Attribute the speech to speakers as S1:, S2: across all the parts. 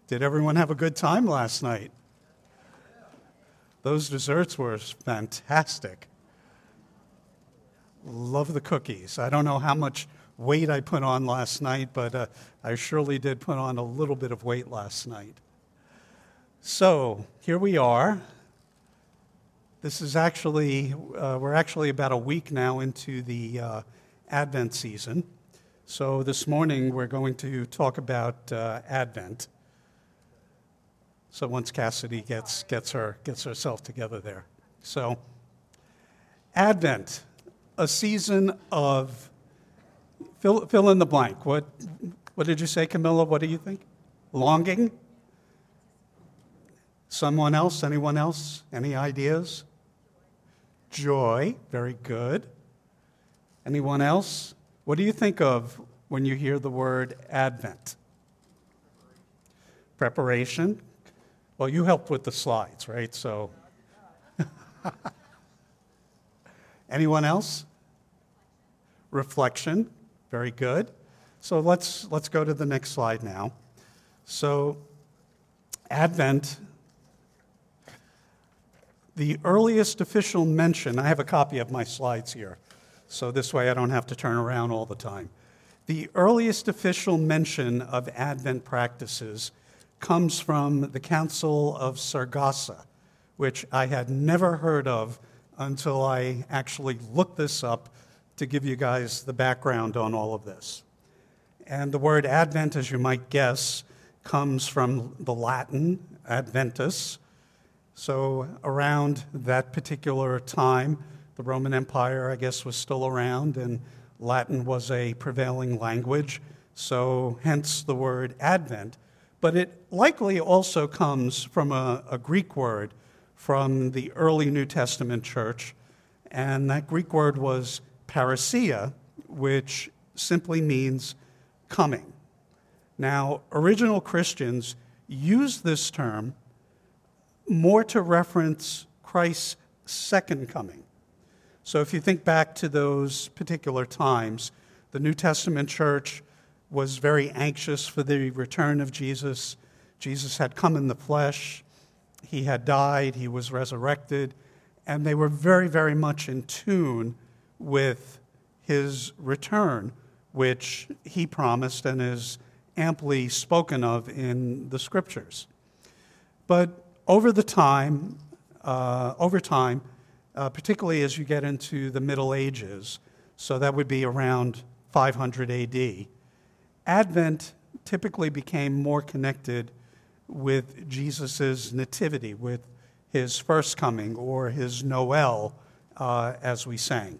S1: Did everyone have a good time last night? Those desserts were fantastic. Love the cookies. I don't know how much weight I put on last night, but I surely did put on a little bit of weight last night. So here we are. This is actually, we're actually about a week now into the Advent season. So this morning we're going to talk about Advent. So once Cassidy gets herself together there. So Advent, a season of, fill in the blank. What did you say, Camilla? What do you think? Longing? Someone else? Anyone else? Any ideas? Joy. Very good. Anyone else? What do you think of when you hear the word Advent? Preparation. Well, you helped with the slides, right? So, anyone else? Reflection. Very good. So let's go to the next slide now. So, Advent. The earliest official mention, I have a copy of my slides here, so this way I don't have to turn around all the time. The earliest official mention of Advent practices comes from the Council of Saragossa, which I had never heard of until I actually looked this up to give you guys the background on all of this. And the word Advent, as you might guess, comes from the Latin adventus. So around that particular time, the Roman Empire, I guess, was still around, and Latin was a prevailing language, so hence the word Advent. But it likely also comes from a Greek word from the early New Testament church, and that Greek word was parousia, which simply means coming. Now, original Christians used this term more to reference Christ's second coming. So if you think back to those particular times, the New Testament church was very anxious for the return of Jesus. Jesus had come in the flesh. He had died. He was resurrected. And they were very, very much in tune with his return, which he promised and is amply spoken of in the scriptures. But over time, particularly as you get into the Middle Ages, so that would be around 500 AD, Advent typically became more connected with Jesus' nativity, with his first coming, or his Noel, as we sang.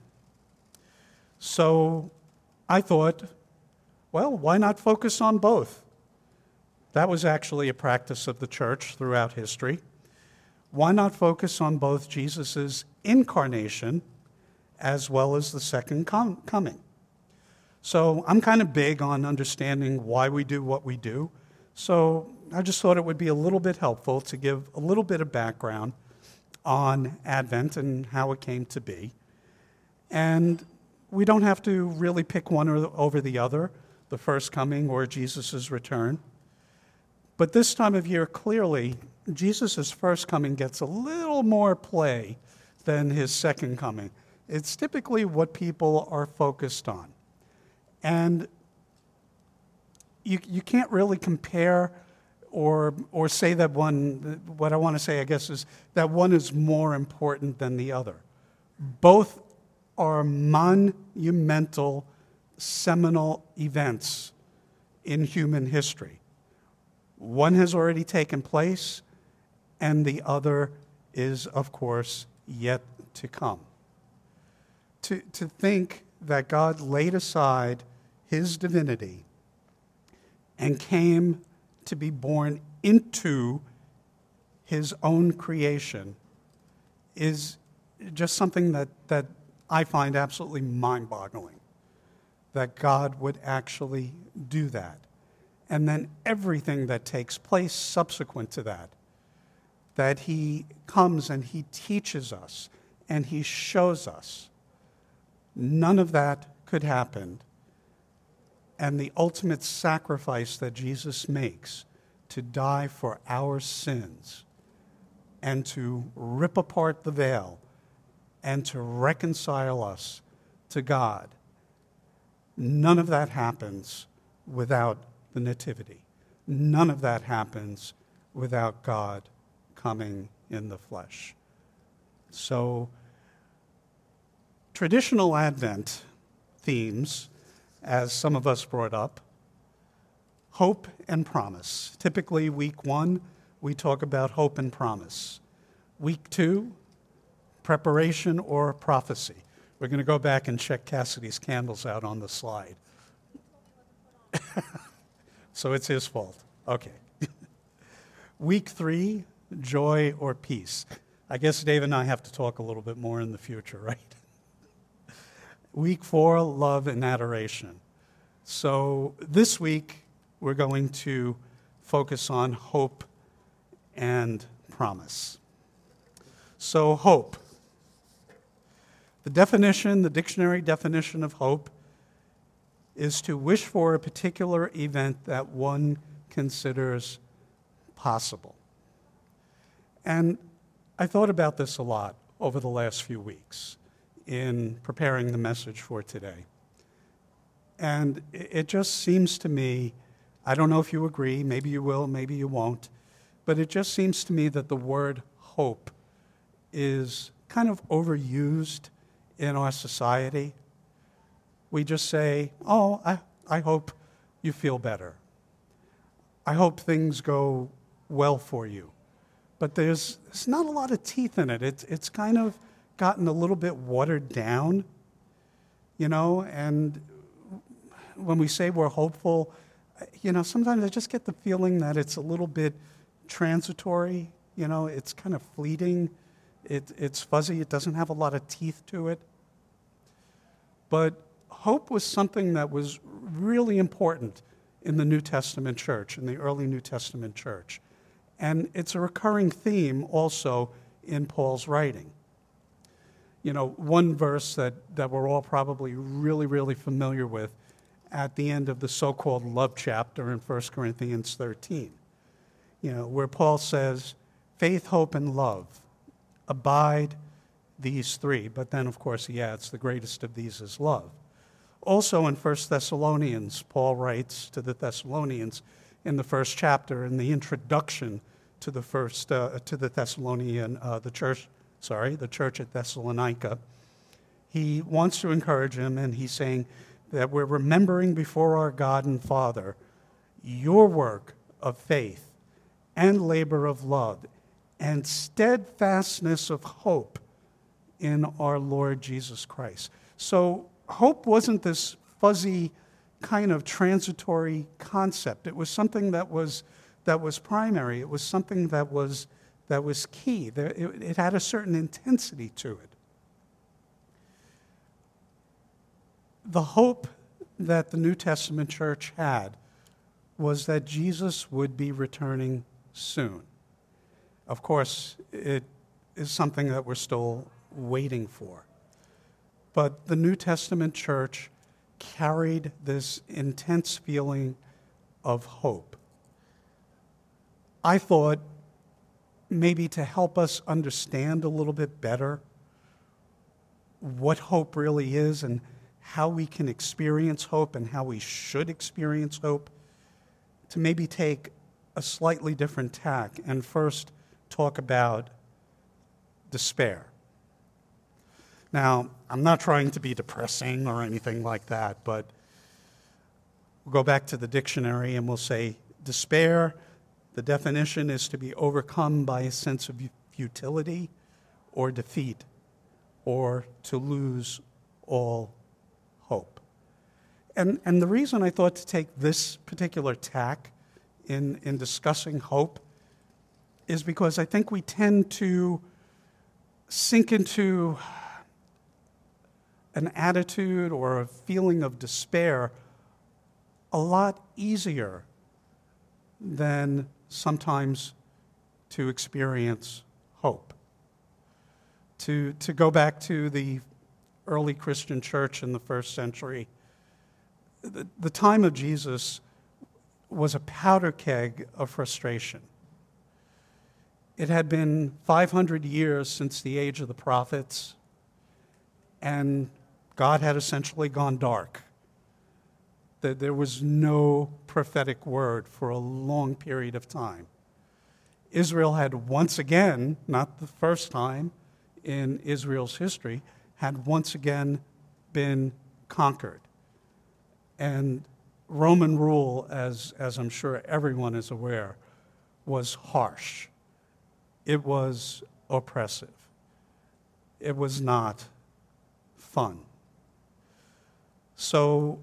S1: So I thought, well, why not focus on both? That was actually a practice of the church throughout history. Why not focus on both Jesus' incarnation as well as the second coming? So I'm kind of big on understanding why we do what we do. So I just thought it would be a little bit helpful to give a little bit of background on Advent and how it came to be. And we don't have to really pick one over the other, the first coming or Jesus' return. But this time of year, clearly, Jesus' first coming gets a little more play than his second coming. It's typically what people are focused on. And you can't really compare or say that one, what I want to say, I guess, is that one is more important than the other. Both are monumental, seminal events in human history. One has already taken place, and the other is, of course, yet to come. To think that God laid aside his divinity and came to be born into his own creation is just something that I find absolutely mind-boggling, that God would actually do that. And then everything that takes place subsequent to that he comes and he teaches us and he shows us. None of that could happen. And the ultimate sacrifice that Jesus makes to die for our sins and to rip apart the veil and to reconcile us to God. None of that happens without the Nativity. None of that happens without God coming in the flesh. So, traditional Advent themes, as some of us brought up, hope and promise. Typically, week 1, we talk about hope and promise. Week 2, preparation or prophecy. We're going to go back and check Cassidy's candles out on the slide. So it's his fault. Okay. Week 3, joy or peace. I guess Dave and I have to talk a little bit more in the future, right? Week 4, love and adoration. So this week, we're going to focus on hope and promise. So hope. The definition, the dictionary definition of hope, is to wish for a particular event that one considers possible. And I thought about this a lot over the last few weeks in preparing the message for today. And it just seems to me, I don't know if you agree, maybe you will, maybe you won't, but it just seems to me that the word hope is kind of overused in our society. We just say, oh, I hope you feel better. I hope things go well for you. But there's not a lot of teeth in it. It's kind of gotten a little bit watered down, and when we say we're hopeful, sometimes I just get the feeling that it's a little bit transitory, it's kind of fleeting, it's fuzzy, it doesn't have a lot of teeth to it. But hope was something that was really important in the New Testament church, in the early New Testament church. And it's a recurring theme also in Paul's writing. One verse that we're all probably really, really familiar with at the end of the so-called love chapter in 1 Corinthians 13, where Paul says, faith, hope, and love, abide these three. But then, of course, he adds, the greatest of these is love. Also in 1 Thessalonians, Paul writes to the Thessalonians in the first chapter, in the introduction to the church at Thessalonica, he wants to encourage them, and he's saying that we're remembering before our God and Father your work of faith and labor of love and steadfastness of hope in our Lord Jesus Christ. So hope wasn't this fuzzy kind of transitory concept. It was something that was primary. It was something that was key. It had a certain intensity to it. The hope that the New Testament church had was that Jesus would be returning soon. Of course, it is something that we're still waiting for. But the New Testament church carried this intense feeling of hope. I thought maybe to help us understand a little bit better what hope really is and how we can experience hope and how we should experience hope, to maybe take a slightly different tack and first talk about despair. Now, I'm not trying to be depressing or anything like that, but we'll go back to the dictionary and we'll say despair, the definition is to be overcome by a sense of futility or defeat, or to lose all hope. And the reason I thought to take this particular tack in discussing hope is because I think we tend to sink into an attitude or a feeling of despair a lot easier than sometimes to experience hope. To go back to the early Christian church in the first century, the time of Jesus was a powder keg of frustration. It had been 500 years since the age of the prophets, and God had essentially gone dark. There was no prophetic word for a long period of time. Israel had once again, not the first time in Israel's history, had once again been conquered. And Roman rule, as I'm sure everyone is aware, was harsh. It was oppressive. It was not fun. So,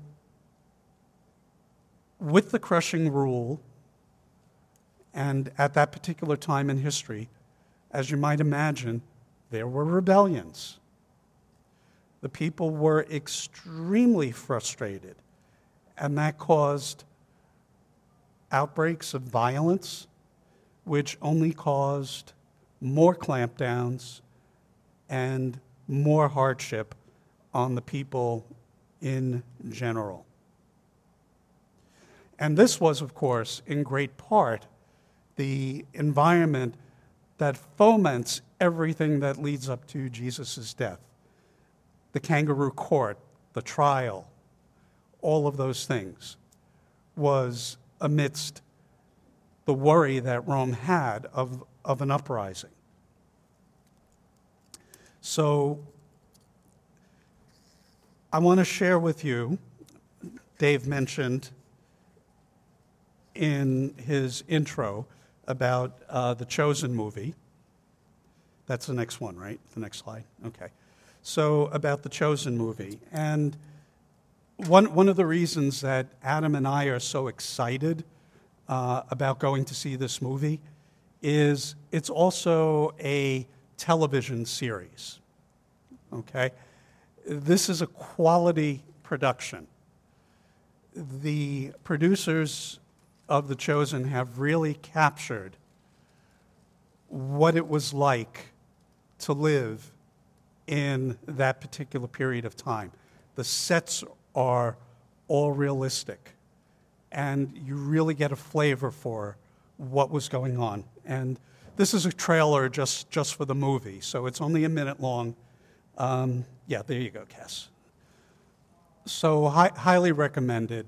S1: with the crushing rule, and at that particular time in history, as you might imagine, there were rebellions. The people were extremely frustrated, and that caused outbreaks of violence, which only caused more clampdowns and more hardship on the people in general. And this was, of course, in great part, the environment that foments everything that leads up to Jesus' death. The kangaroo court, the trial, all of those things was amidst the worry that Rome had of an uprising. So I want to share with you, Dave mentioned in his intro about the Chosen movie. That's the next one, right? The next slide? Okay. So about the Chosen movie. And one of the reasons that Adam and I are so excited about going to see this movie is it's also a television series, okay? This is a quality production. The producers of The Chosen have really captured what it was like to live in that particular period of time. The sets are all realistic, and you really get a flavor for what was going on. And this is a trailer just for the movie, so it's only a minute long. Yeah, there you go, Cass. So highly recommended.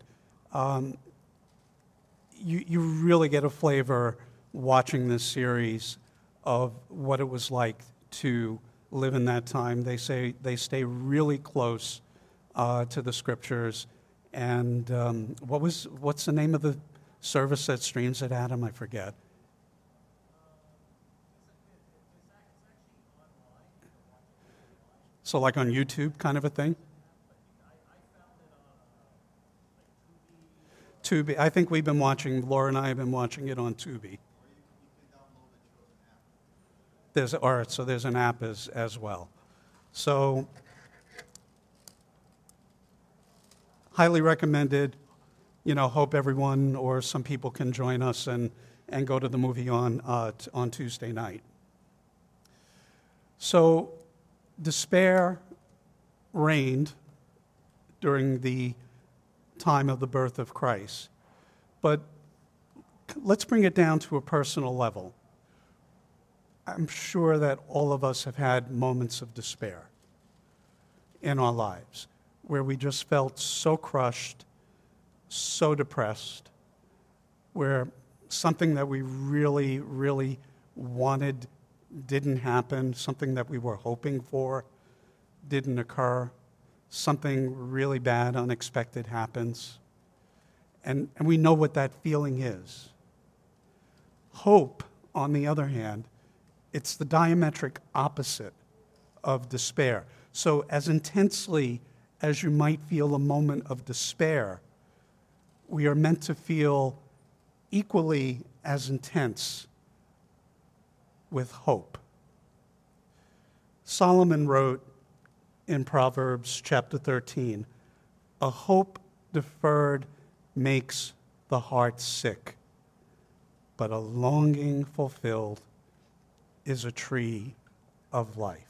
S1: You really get a flavor watching this series of what it was like to live in that time. They say they stay really close to the scriptures. And what's the name of the service that streams it, Adam? I forget. So like on YouTube kind of a thing? Tubi. I think we've been watching, Laura and I have been watching it on Tubi. So there's an app as well. So highly recommended. Hope everyone or some people can join us and go to the movie on Tuesday night. So despair reigned during the time of the birth of Christ. But let's bring it down to a personal level. I'm sure that all of us have had moments of despair in our lives where we just felt so crushed, so depressed, where something that we really, really wanted didn't happen, something that we were hoping for didn't occur, something really bad, unexpected happens. And we know what that feeling is. Hope, on the other hand, it's the diametric opposite of despair. So as intensely as you might feel a moment of despair, we are meant to feel equally as intense with hope. Solomon wrote in Proverbs chapter 13, "A hope deferred makes the heart sick, but a longing fulfilled is a tree of life."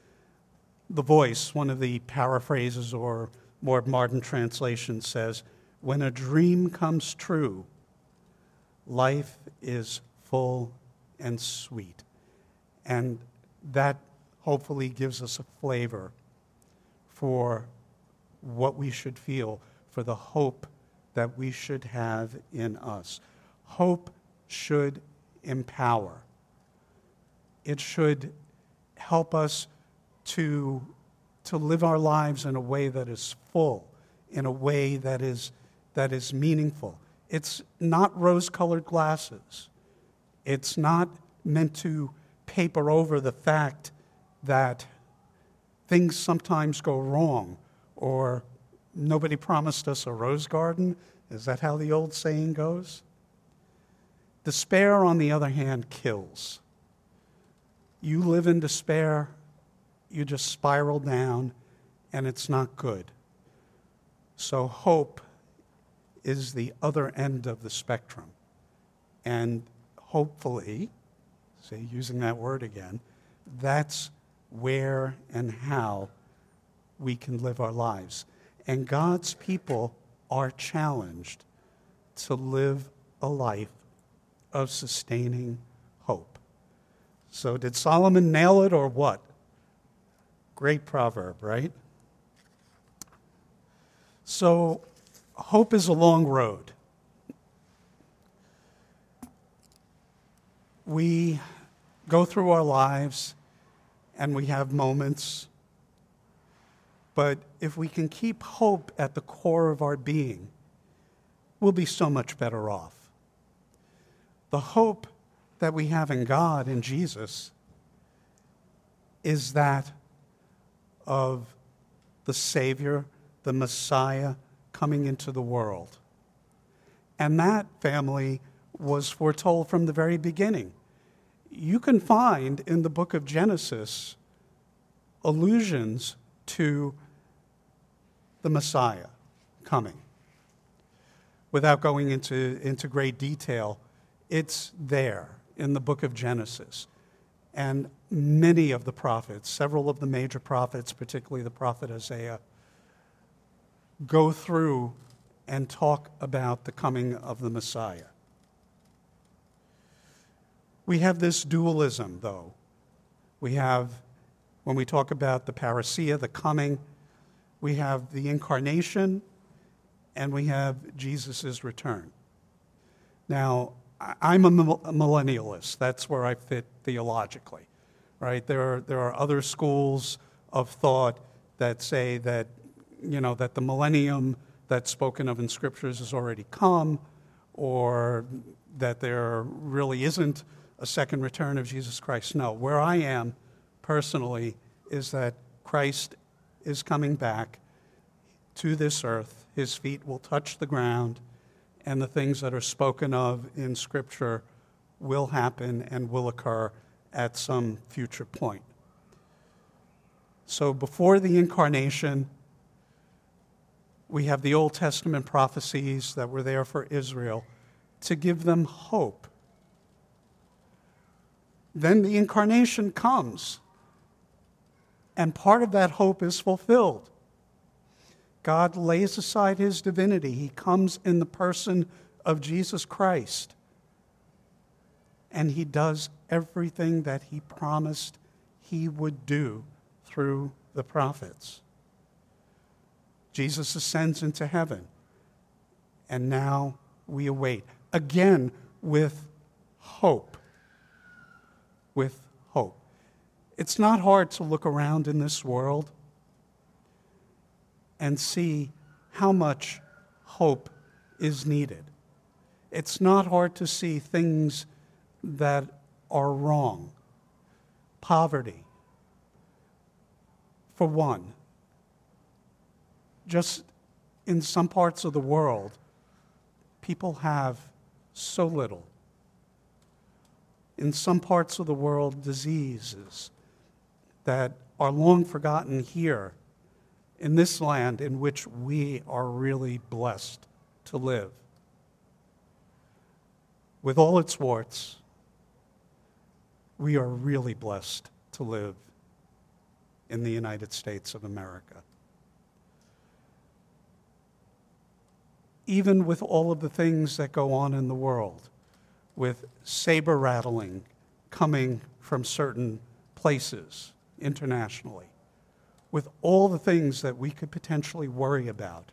S1: The Voice, one of the paraphrases or more modern translations, says, when a dream comes true, life is full and sweet. And that hopefully gives us a flavor for what we should feel, for the hope that we should have in us. Hope should empower. It should help us to live our lives in a way that is full, in a way that is meaningful. It's not rose-colored glasses. It's not meant to paper over the fact that things sometimes go wrong, or nobody promised us a rose garden. Is that how the old saying goes? Despair, on the other hand, kills. You live in despair, you just spiral down, and it's not good. So hope is the other end of the spectrum. And hopefully, say, using that word again, that's where and how we can live our lives. And God's people are challenged to live a life of sustaining hope. So did Solomon nail it or what? Great proverb, right? So hope is a long road. We go through our lives and we have moments, but if we can keep hope at the core of our being, we'll be so much better off. The hope that we have in God, in Jesus, is that of the Savior, the Messiah, coming into the world. And that, family, was foretold from the very beginning. You can find in the book of Genesis allusions to the Messiah coming. Without going into great detail, it's there in the book of Genesis. And many of the prophets, several of the major prophets, particularly the prophet Isaiah, go through and talk about the coming of the Messiah. We have this dualism, though. We have, when we talk about the parousia, the coming, we have the incarnation, and we have Jesus' return. Now, I'm a millennialist. That's where I fit theologically, right? There are other schools of thought that say that, that the millennium that's spoken of in scriptures has already come, or that there really isn't a second return of Jesus Christ. No, where I am personally is that Christ is coming back to this earth. His feet will touch the ground, and the things that are spoken of in Scripture will happen and will occur at some future point. So before the incarnation, we have the Old Testament prophecies that were there for Israel to give them hope. Then the incarnation comes, and part of that hope is fulfilled. God lays aside his divinity. He comes in the person of Jesus Christ, and he does everything that he promised he would do through the prophets. Jesus ascends into heaven, and now we await, again with hope. With hope. It's not hard to look around in this world and see how much hope is needed. It's not hard to see things that are wrong. Poverty, for one. Just in some parts of the world, people have so little. In some parts of the world, diseases that are long forgotten here in this land in which we are really blessed to live. With all its warts, we are really blessed to live in the United States of America. even with all of the things that go on in the world, with saber rattling coming from certain places internationally, with all the things that we could potentially worry about,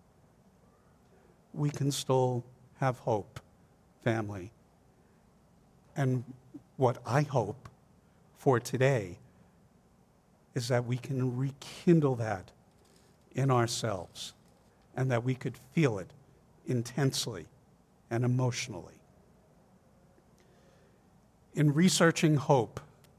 S1: we can still have hope, family. And what I hope for today is that we can rekindle that in ourselves and that we could feel it intensely and emotionally. In researching hope,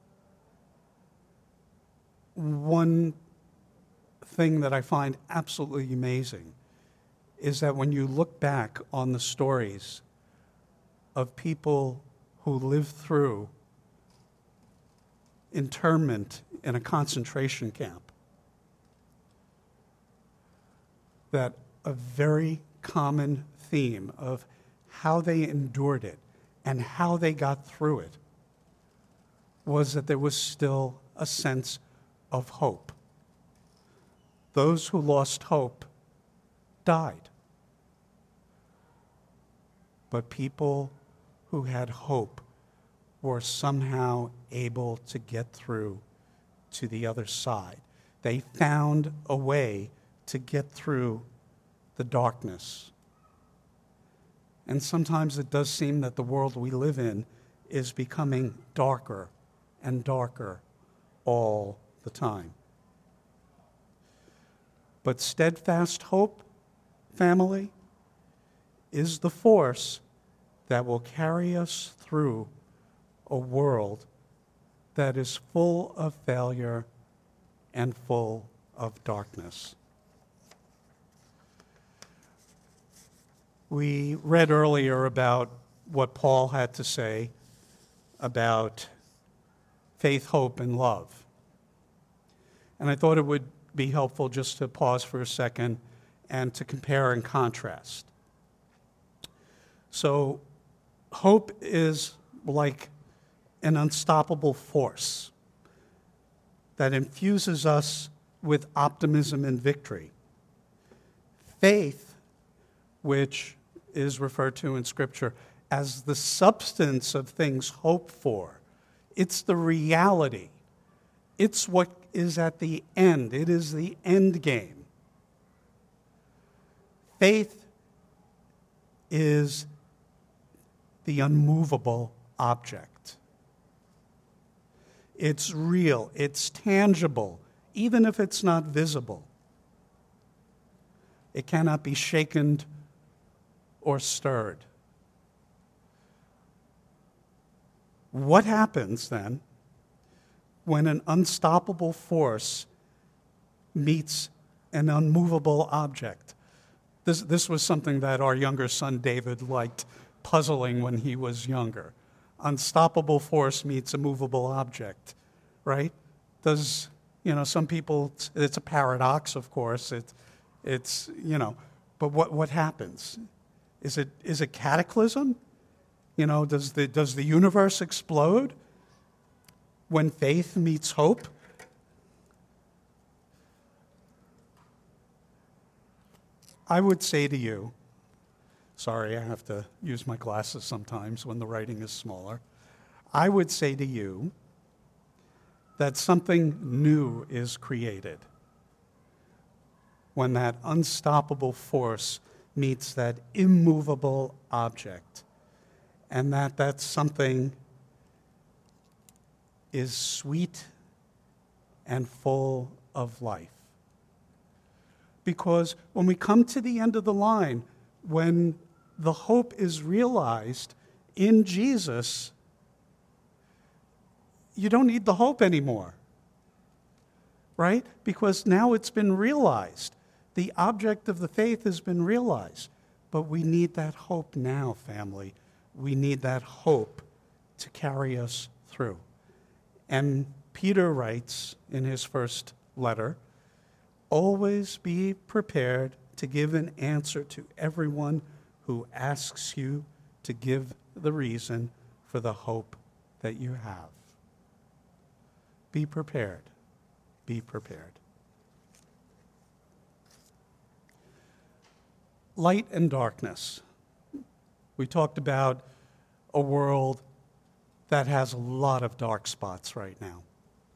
S1: one thing that I find absolutely amazing is that when you look back on the stories of people who lived through internment in a concentration camp, that a very common theme of how they endured it and how they got through it was that there was still a sense of hope. Those who lost hope died. But people who had hope were somehow able to get through to the other side. They found a way to get through the darkness. And sometimes it does seem that the world we live in is becoming darker and darker all the time. But steadfast hope, family, is the force that will carry us through a world that is full of failure and full of darkness. We read earlier about what Paul had to say about faith, hope, and love. And I thought it would be helpful just to pause for a second and to compare and contrast. So, hope is like an unstoppable force that infuses us with optimism and victory. Faith, which is referred to in Scripture as the substance of things hoped for, it's the reality. It's what is at the end. It is the end game. Faith is the unmovable object. It's real, it's tangible, even if it's not visible. It cannot be shaken or stirred. What happens then when an unstoppable force meets an unmovable object? This was something that our younger son David liked puzzling when he was younger. Unstoppable force meets a movable object, right? Some people, it's a paradox, of course. It's but what happens? Is it cataclysm? Does the universe explode when faith meets hope? I would say to you, sorry, I have to use my glasses sometimes when the writing is smaller. I would say to you that something new is created when that unstoppable force meets that immovable object, and that something is sweet and full of life. Because when we come to the end of the line, when the hope is realized in Jesus, you don't need the hope anymore, right? Because now it's been realized. The object of the faith has been realized. But we need that hope now, family. We need that hope to carry us through. And Peter writes in his first letter, always be prepared to give an answer to everyone who asks you to give the reason for the hope that you have. Be prepared. Be prepared. light and darkness. We talked about a world that has a lot of dark spots right now.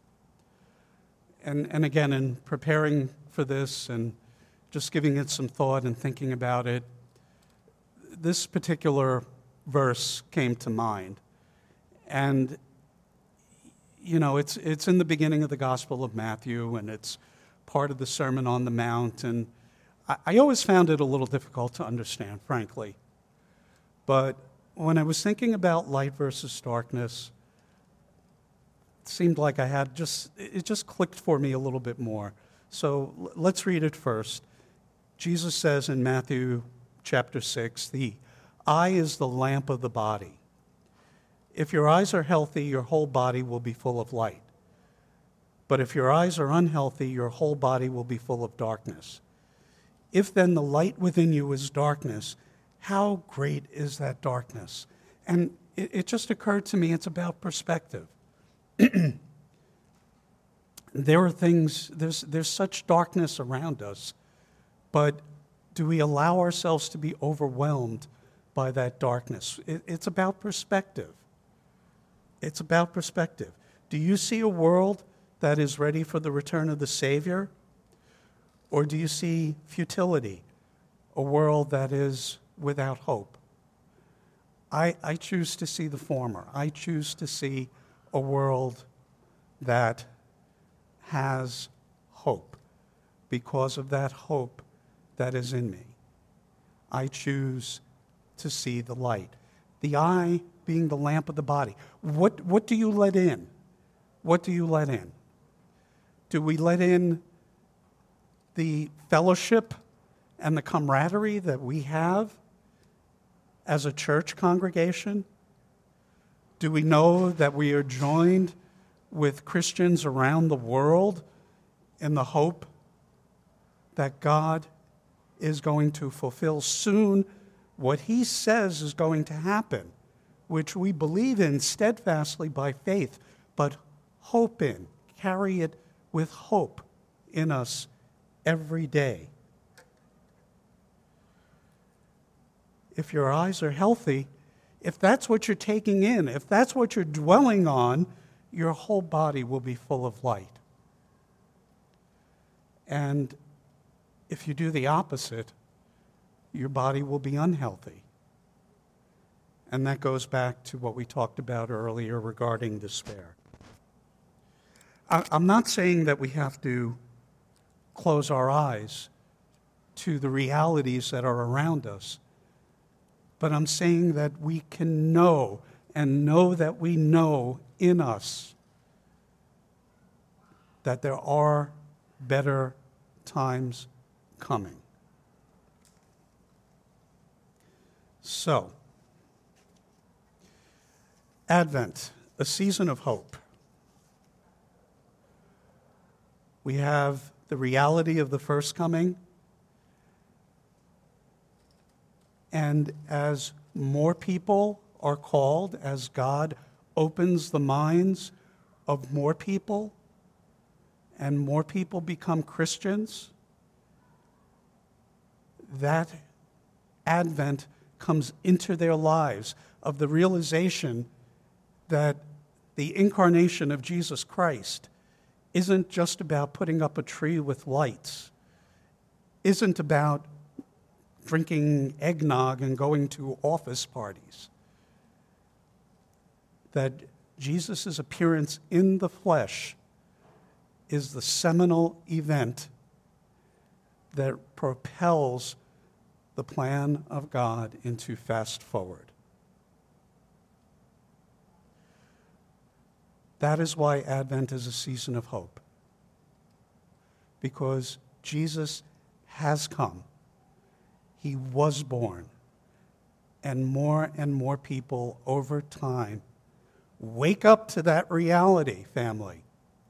S1: And again, in preparing for this and just giving it some thought and thinking about it, this particular verse came to mind. And, you know, it's in the beginning of the Gospel of Matthew, and it's part of the Sermon on the Mount. And I always found it a little difficult to understand, frankly. But when I was thinking about light versus darkness, it seemed like it just clicked for me a little bit more. So let's read it first. Jesus says in Matthew chapter 6, the eye is the lamp of the body. If your eyes are healthy, your whole body will be full of light. But if your eyes are unhealthy, your whole body will be full of darkness. If then the light within you is darkness, how great is that darkness? And it just occurred to me, it's about perspective. There are things, there's such darkness around us, but do we allow ourselves to be overwhelmed by that darkness? It's about perspective. It's about perspective. Do you see a world that is ready for the return of the Savior? Or do you see futility, a world that is without hope? I choose to see the former. I choose to see a world that has hope because of that hope that is in me. I choose to see the light. The eye being the lamp of the body. What do you let in? What do you let in? Do we let in the fellowship and the camaraderie that we have as a church congregation? Do we know that we are joined with Christians around the world in the hope that God is going to fulfill soon what he says is going to happen, which we believe in steadfastly by faith, but hope in, carry it with hope in us every day? If your eyes are healthy, if that's what you're taking in, if that's what you're dwelling on, your whole body will be full of light. And if you do the opposite, your body will be unhealthy. And that goes back to what we talked about earlier regarding despair. I'm not saying that we have to close our eyes to the realities that are around us, but I'm saying that we can know and know that we know in us that there are better times coming. So, Advent, a season of hope. We have the reality of the first coming, and as more people are called, as God opens the minds of more people, and more people become Christians, that Advent comes into their lives of the realization that the incarnation of Jesus Christ isn't just about putting up a tree with lights, isn't about drinking eggnog and going to office parties. That Jesus' appearance in the flesh is the seminal event that propels the plan of God into fast forward. That is why Advent is a season of hope. Because Jesus has come. He was born. And more people over time wake up to that reality, family.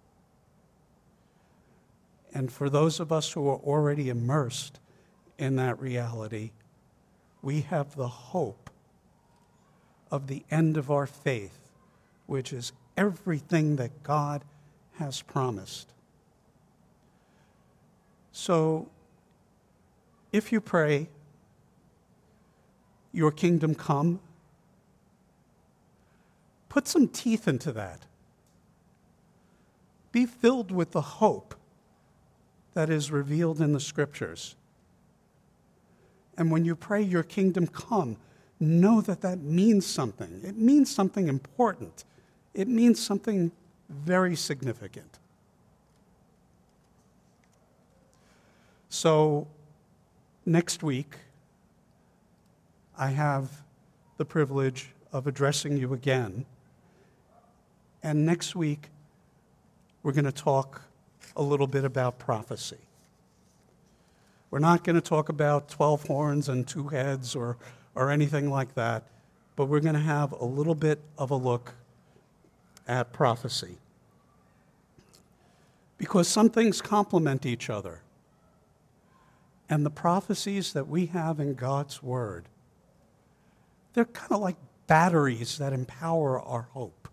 S1: And for those of us who are already immersed in that reality, we have the hope of the end of our faith, which is everything that God has promised. So, if you pray your kingdom come? Put some teeth into that. Be filled with the hope that is revealed in the Scriptures. And when you pray, your kingdom come, know that that means something. It means something important. It means something very significant. So, next week, I have the privilege of addressing you again. And next week, we're going to talk a little bit about prophecy. We're not going to talk about 12 horns and 2 heads or anything like that, but we're going to have a little bit of a look at prophecy. Because some things complement each other. And the prophecies that we have in God's Word, they're kind of like batteries that empower our hope.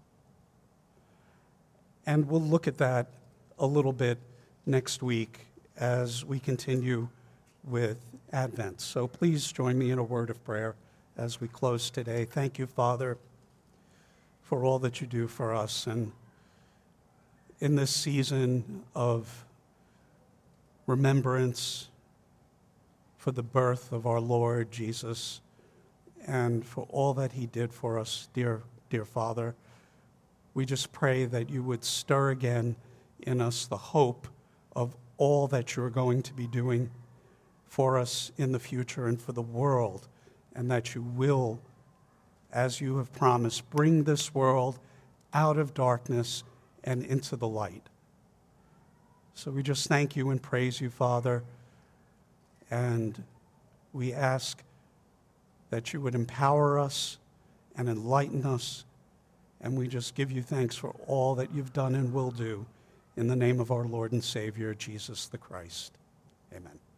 S1: And we'll look at that a little bit next week as we continue with Advent. So please join me in a word of prayer as we close today. Thank you, Father, for all that you do for us. And in this season of remembrance for the birth of our Lord Jesus and for all that he did for us, dear Father, we just pray that you would stir again in us the hope of all that you're going to be doing for us in the future and for the world, and that you will, as you have promised, bring this world out of darkness and into the light. So we just thank you and praise you, Father, and we ask that you would empower us and enlighten us, and we just give you thanks for all that you've done and will do in the name of our Lord and Savior, Jesus the Christ. Amen.